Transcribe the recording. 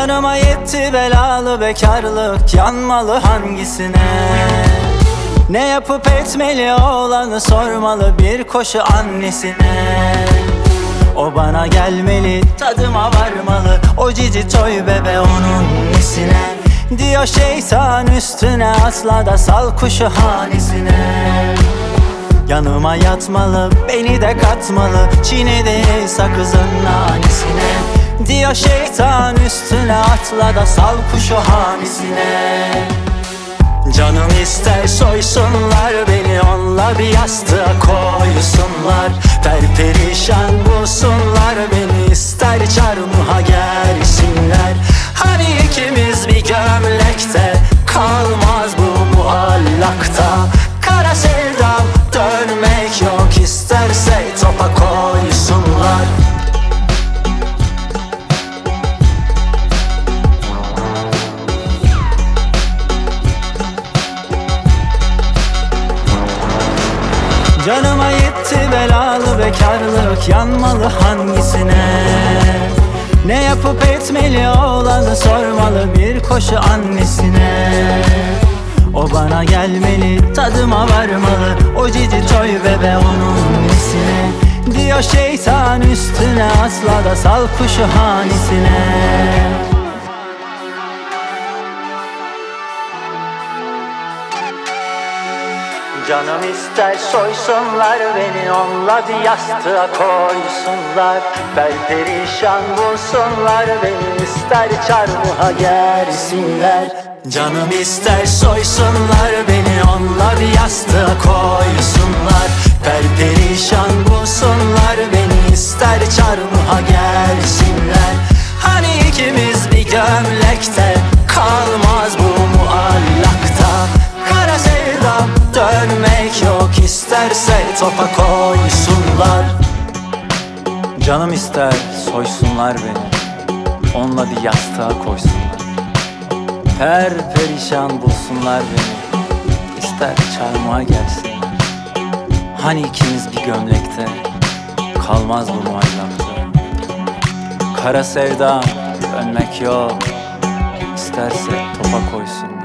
Canıma yetti belalı bekarlık, yanmalı hangisine? Ne yapıp etmeli oğlanı sormalı bir koşu annesine. O bana gelmeli, tadıma varmalı, o cici toy bebe onun nesine? Diyor şeytan üstüne atla da sal kuşu hanesine. Yanıma yatmalı, beni de katmalı, çiğnedi sakızın nanesine. Diyor şeytan üstüne atla da sal kuşu hanesine. Canım ister soysunlar beni, onunla bir yastığa koysunlar. Perperişan bulsunlar beni, ister çarmıha gersinler. Hani ikimiz bir gömlekte, kalmaz bu muallakta. Kara sevdam dönmek yok, isterse topa koysunlar. Canıma yetti belalı bekarlık, yanmalı hangisine? Ne yapıp etmeli oğlanı sormalı bir koşu annesine. O bana gelmeli, tadıma varmalı, o cici toy bebe onun nesine? Diyor şeytan üstüne asla da sal kuşu hanesine. Canım ister soysunlar beni, onunla bir yastığa koysunlar. Perperişan bulsunlar beni, ister çarmıha gersinler. Canım ister soysunlar beni, onunla bir yastığa koysunlar. Perperişan bulsunlar beni, ister çarmıha gersinler. Hani ikimiz bir gömlekte, kalmaz bu muallakta. Kara sevdam dönmek yok, isterse topa koysunlar. Canım ister soysunlar beni, onunla bir yastığa koysunlar. Perperişan bulsunlar beni, ister çarmıha gelsinler. Hani ikimiz bir gömlekte, kalmaz bu muallakta. Kara sevdam dönmek yok, isterse topa koysunlar.